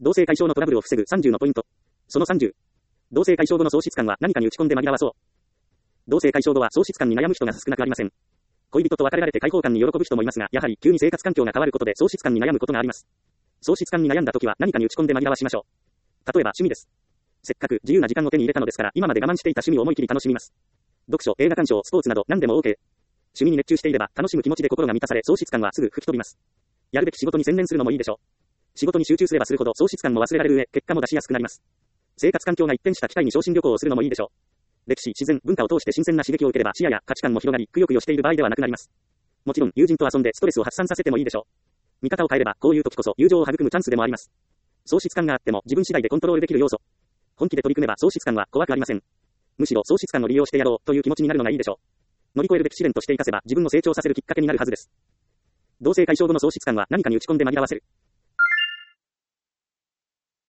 同性解消のトラブルを防ぐ30のポイント。その30。同性解消後の喪失感は何かに打ち込んで紛らわそう。同性解消後は喪失感に悩む人が少なくありません。恋人と別れられて解放感に喜ぶ人もいますが、やはり急に生活環境が変わることで喪失感に悩むことがあります。喪失感に悩んだ時は何かに打ち込んで紛らわしましょう。例えば趣味です。せっかく自由な時間を手に入れたのですから、今まで我慢していた趣味を思い切り楽しみます。読書、映画鑑賞、スポーツなど何でも OK。趣味に熱中していれば楽しむ気持ちで心が満たされ、喪失感はすぐ吹き飛びます。やるべき仕事に専念するのもいいでしょう。仕事に集中すればするほど喪失感も忘れられる上、結果も出しやすくなります。生活環境が一変した機会に昇進旅行をするのもいいでしょう。歴史、自然、文化を通して新鮮な刺激を受ければ視野や価値観も広がり、くよくよしている場合ではなくなります。もちろん友人と遊んでストレスを発散させてもいいでしょう。見方を変えればこういう時こそ友情を育むチャンスでもあります。喪失感があっても自分次第でコントロールできる要素。本気で取り組めば喪失感は怖くありません。むしろ喪失感を利用してやろうという気持ちになるのがいいでしょう。乗り越えるべき試練として生かせば自分を成長させるきっかけになるはずです。同性解消後の喪失感は何かに打ち込んで紛らわせる。